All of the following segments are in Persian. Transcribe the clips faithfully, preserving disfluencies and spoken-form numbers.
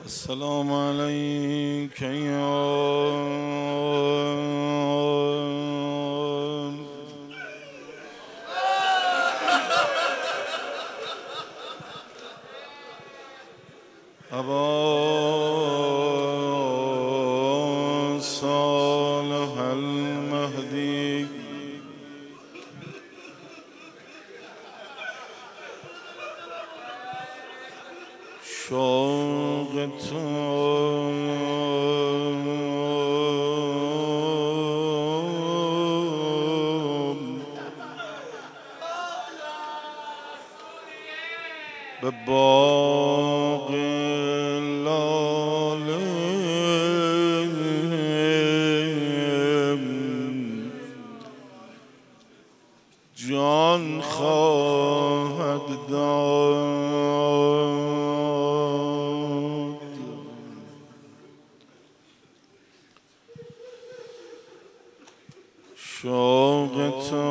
السلام عليك يا أبا صالح المهدي شوق تو به باغ لاله جان خواهد داد. شوق تو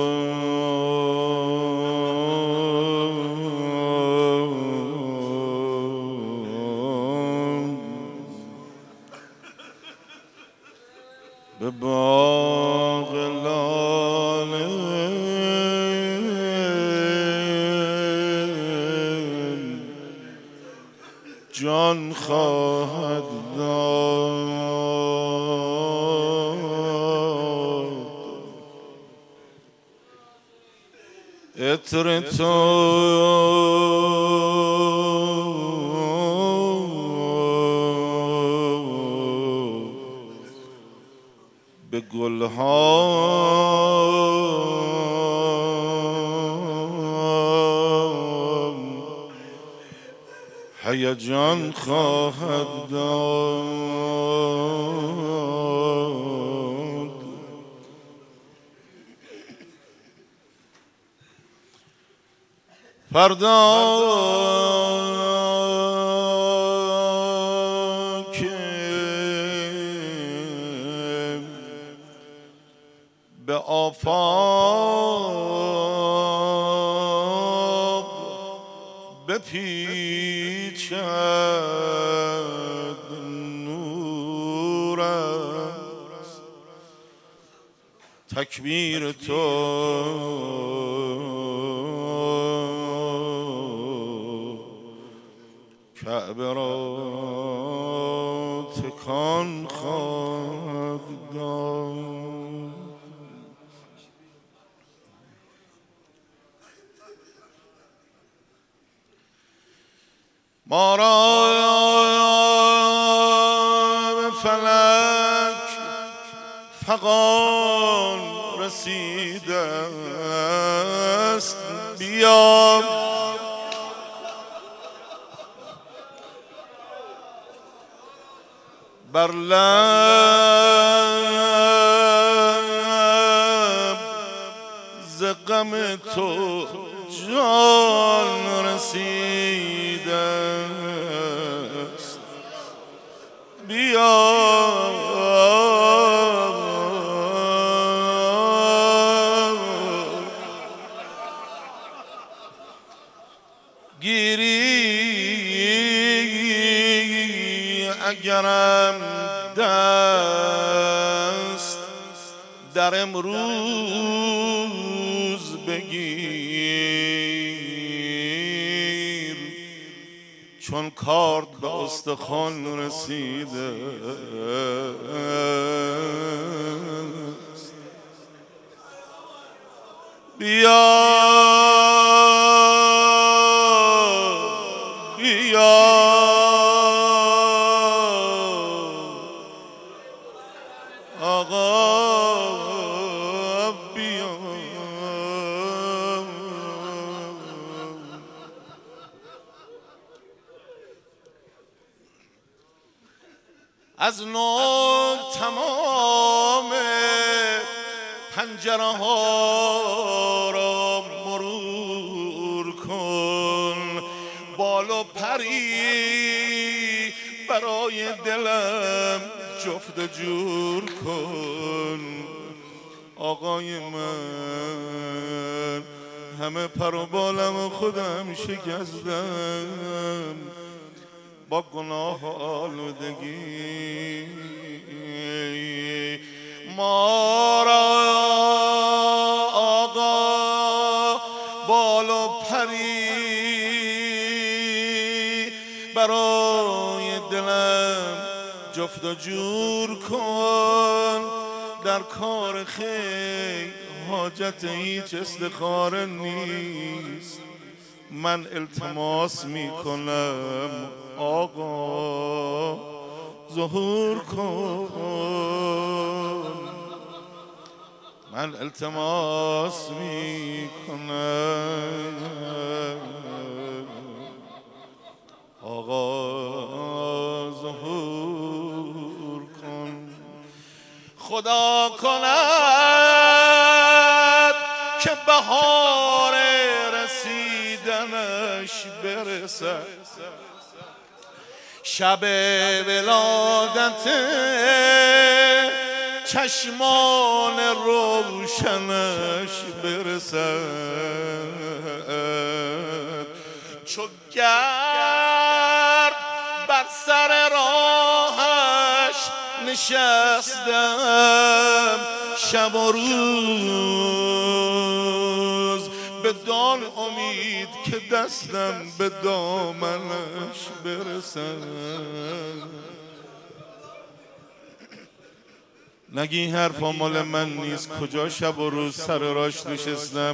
به باغ لاله جان خواهد داد. عطر تو به گلها هیجان خواهد داد. فردا که به آفاق بپیچد نورت تکبیر تو کعبه را تکان خواهد داد. ما را به فلک فغان رسیده است. بیا بر لب ز غم تو جان رسیده است. بیا گیری اگرم دست در امروز بگیر، چون کارد به استخوان رسیده است. بیا بیا آقا بیا. از نو تمام پنجره ها را مرور کن، بال و پری برای دلم جفت جور کن. آقای من همه پر و بالم خودم شکستم، با گناه آلودگی ما را آقا بال و پری برای دلم جفت و جور کن در کار خیر حاجت هیچ استخاره نیست من التماس می کنم آقا ظهور کن من التماس می کنم آقا ظهور کن خدا کند که بهار رسیدنش برسد شب ولادت چشمان روشنش برسد چو گرد بر سر راهش نشستم شب و روز بدان امید که دستم به دامنش برسد نگی حرفا مال من نیست کجا شب و روز سر راش نشستم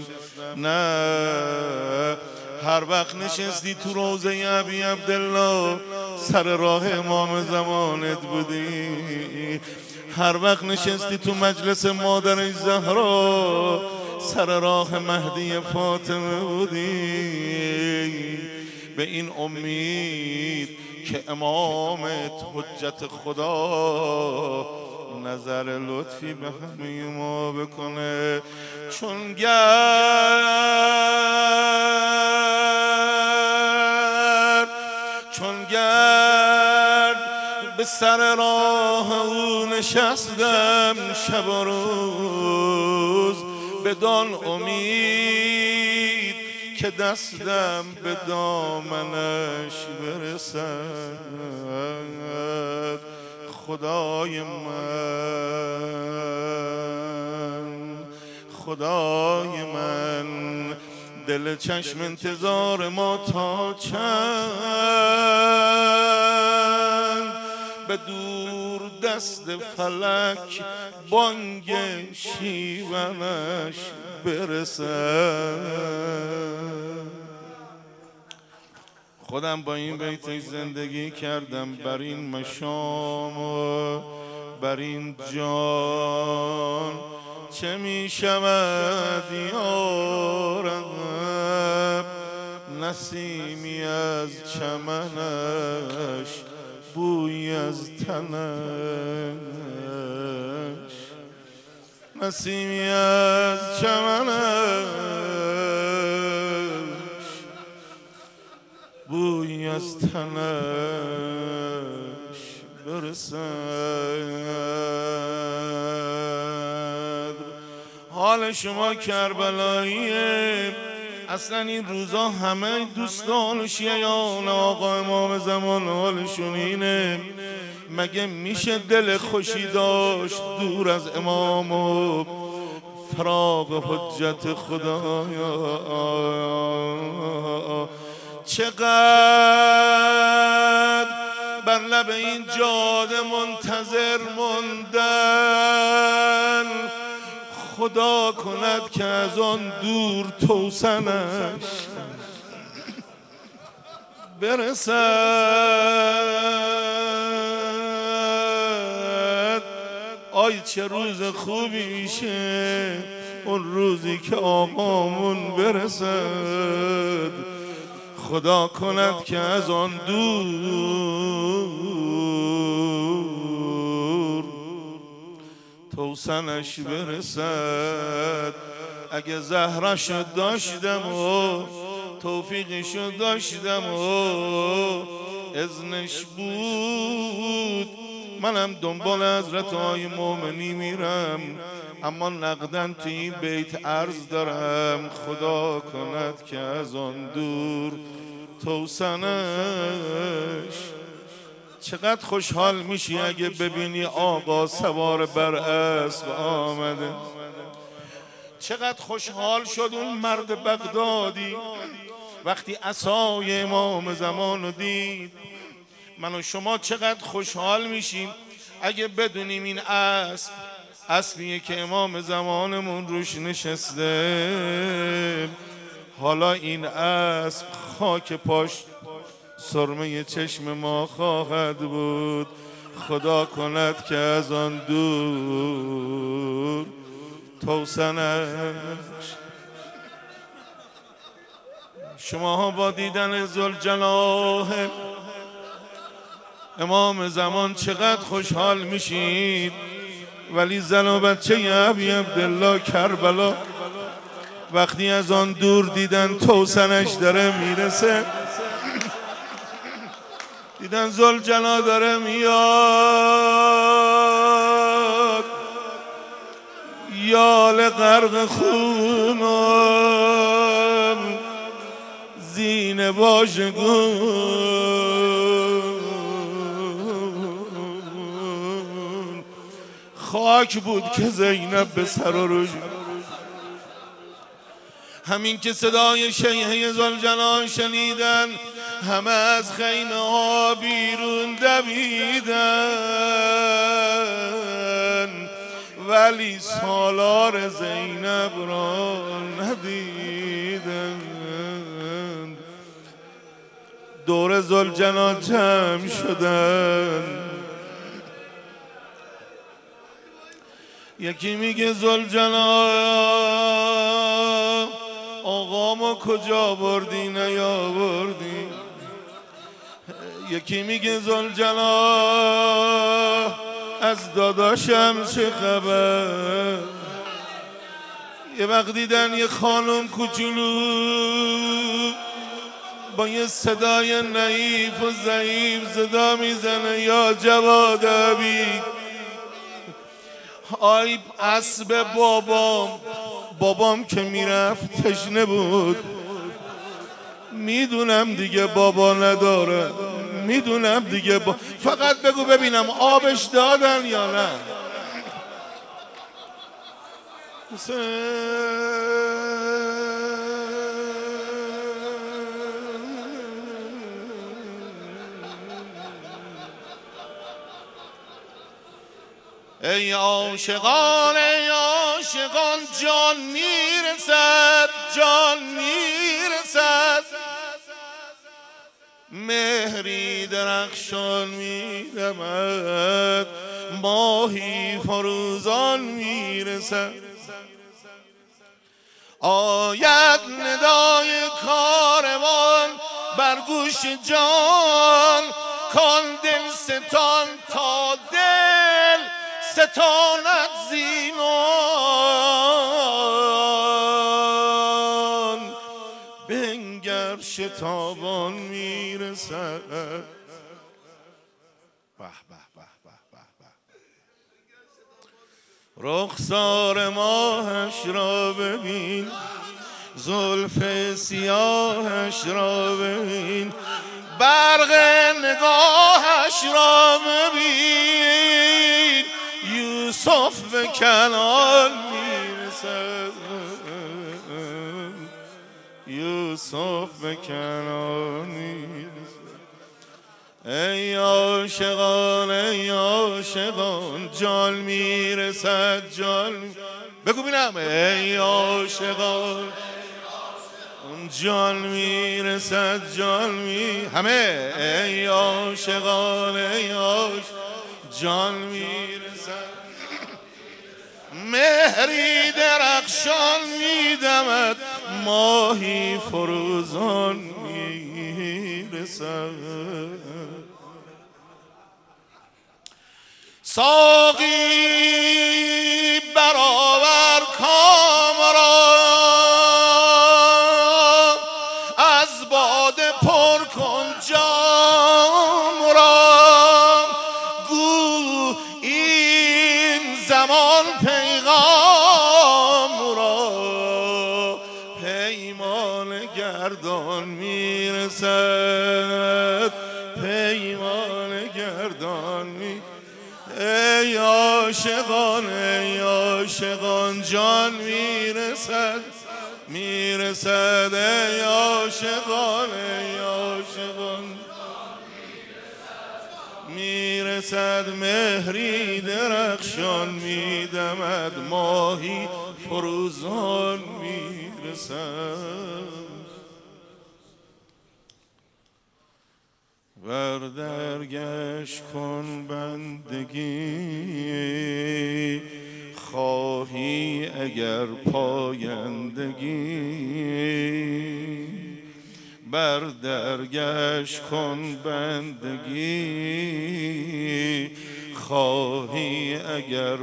نه هر وقت نشستی تو روضه ابی عبدالله سر راه امام زمانت بودی هر وقت نشستی تو مجلس مادر زهرا سر راه مهدی فاطمه بودی به این امید که امامت حجت خدا نظر لطفی به همه ما بکنه چون گرد چون گرد به سر راه او نشستم شب و روز بدان امید که دستم به دامنش برسد خدای من خدای من دل چشم انتظار ما تا چند به دور دست فلک بانگ شیونش برسد خودم با این بیتش زندگی کردم بر این مشام و بر این جان چه می شود یا رب نسیمی از چمنش بوی از تنش نسیمی از چمنش بوی از تنش برسد حال شما کربلاییه اصلا این روزا همه دوستان و شیعان آقا امام زمان حالشون اینه مگه میشه دل خوشی داشت دور از امام و فراق حجت خدایا چقدر بر لب این جاده منتظر موندن خدا کند که از آن دور توسنش برسد آی چه روز خوبی میشه اون روزی که آقامون برسد خدا کند که از آن دور توسنش برسد اگه زهرشو داشتم و توفیقشو داشتم و اذنش بود منم دنبال حضرت های مومنی میرم اما نقدن تو این بیت عرض دارم خدا کند که از آن دور توسنش چقدر خوشحال میشی اگه ببینی آقا سوار بر اسب آمده. چقدر خوشحال شد اون مرد بغدادی وقتی عصای امام زمان رو دید. من و شما چقدر خوشحال میشیم اگه بدونیم این اسب اسبیه که امام زمانمون روش نشسته. حالا این اسب خاک پاش سرمه چشم ما خواهد بود. خدا کند که از آن دور توسنش. شما با دیدن ذوالجلال امام زمان چقدر خوشحال میشید، ولی زن و بچه ابی عبدالله کربلا وقتی از آن دور دیدن توسنش داره میرسه، دیدن ذوالجلال داره میاد، یال غرق خونم زین واژگون خاک بود که زینب به سر و روش. همین که صدای شیهه ذوالجلال شنیدن همه از خیمه ها بیرون دویدن، ولی سالار زینب را ندیدن. دور ذوالجلال جمع شدن، یکی میگه ذوالجلال آقا ما کجا بردی نیاوردی، یکی میگه ذوالجلال از داداشم چه خبر. یه وقت دیدن یه خانم کوچولو با یه صدای نحیف و ضعیف صدا میزنه یا جواد ابی. آی اسب بابام، بابام که میرفت تشنه بود، میدونم دیگه بابا نداره، میدونم دیگه با... فقط بگو ببینم آبش دادن یا نه. ای عاشقان ای عاشقان جان میرسد جان میرسد، مهری درخشان میدمد ماهی فروزان میرسد. آید ندای کاروان بر گوش جان، کان دل ستان تا دل ستاند زینان، بنگر شتابان میرسد. به به به به به، رخسار ماهش را ببین، زلف سیاهش را ببین، برق نگاهش را ببین، یوسف به کنان میرسد، یوسف به کنان میرسد. ای عاشقان ای عاشقان جان میرسد جان می... بگو بینم ای عاشقان اون جان میرسد جان می همه ای عاشقان ای عاشقان جان میرسد، مهری درخشان میدمد ماهی فروزان میرسد. ساقی برآور کام را، از باده پر کن جام را، گو این زمان پیغام را پیمان گردان میرسد، پیمان گردان گردان می ای عاشقان ای عاشقان جان میرسد میرسد ای عاشقان ای عاشقان میرسد مهری درخشان میدمد ماهی فروزان میرسد ور درگشت کن بندگی خواهی اگر پایندگی بر درگشت کن بندگی خواهی اگر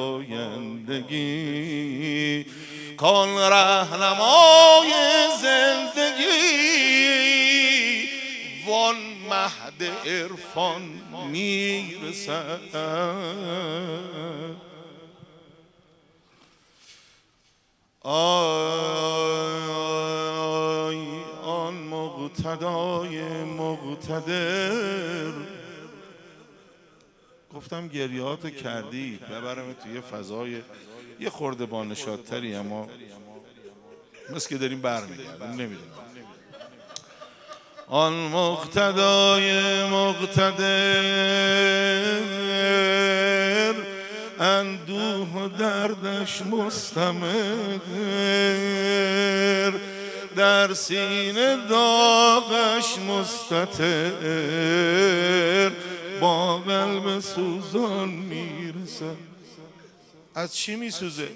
پایندگی کن رهنمای زندگی وان مهد عرفان میرسد آی آن مقتدای مقتدر گفتم گریهاتو کردی ببرم توی فضای یه خورده بانشادتری اما مثل که داریم برمیگردیم نمیدونم آن مقتدای مقتدر اندوه و دردش مستمر در سینه داغش مستتر با قلب سوزان میرسد از چی میسوزه؟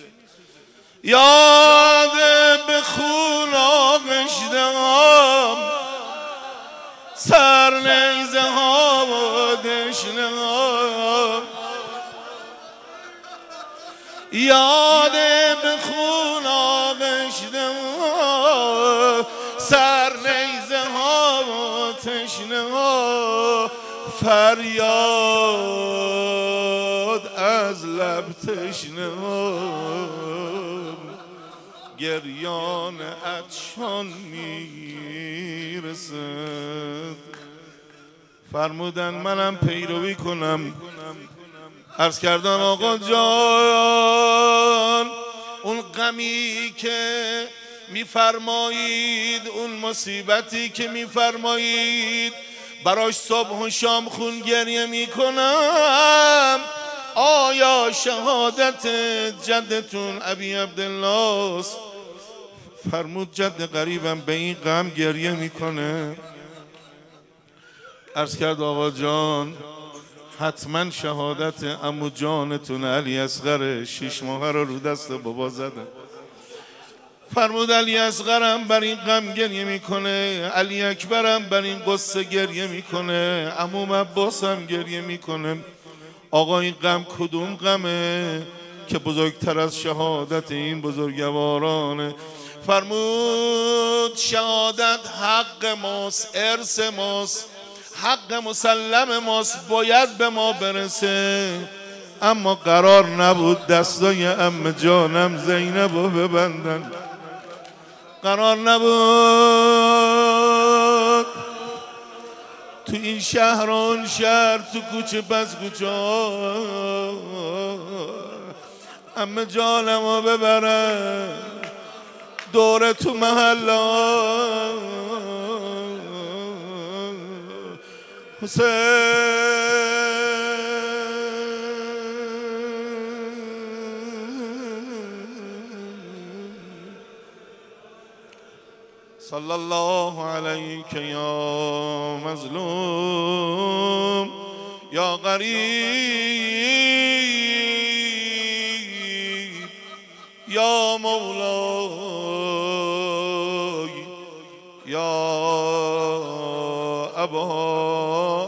یاد به خون آغشتم سر نیزه ها و دشنه ها یاد به خون آغشتم سر نیزه ها و تشنه ها فریاد از لب تشنه ها گریان عطشان میرسد فرمودن منم پیروی کنم عرض کردن آقا جان اون غمی که میفرمایید اون مصیبتی که میفرمایید براش صبح و شام خون گریه میکنم آیا شهادت جدتون ابی عبدالله است؟ فرمود جد قریبم به این غم گریه میکنه عرض کرد آقا جان حتما شهادت عمو جانتون علی اصغر شش ماه رو رو دست بابا زدن فرمود علی اصغرم بر این غم گریه میکنه علی اکبرم بر این قصه گریه میکنه عمو عباسم گریه میکنه آقا این غم کدوم غمه که بزرگتر از شهادت این بزرگوارانه فرمود شهادت حق ماست ارث ماست حق مسلم ماست باید به ما برسه اما قرار نبود دستای عمه جانم زینب رو ببندن قرار نبود تو این شهر و اون شهر تو کوچه پس کوچه عمه جانم رو ببرن دوره تو محله حسین صلی الله علیک یا مظلوم یا غریب یا مولای یا ابا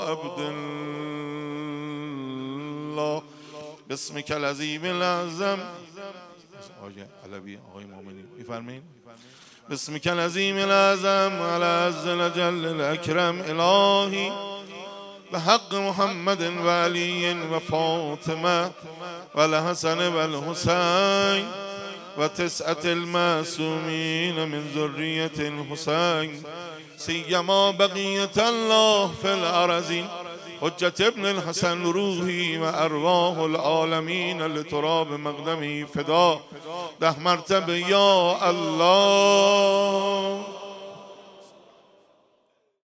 عبدالله بسمک العظیم الاعظم آقای علوی آقای مومنی میفرمایید بسمک العظیم الاعظم علی عز الجل الاکرم الهی بحق محمد و علی و فاطمه و الحسن و الحسین و تسعة المعصومین من ذریة الحسین سیما بقیة الله فی الارضین حجت ابن الحسن روحی و ارواح العالمین لتراب مقدمی فدا. ده مرتبه یا الله.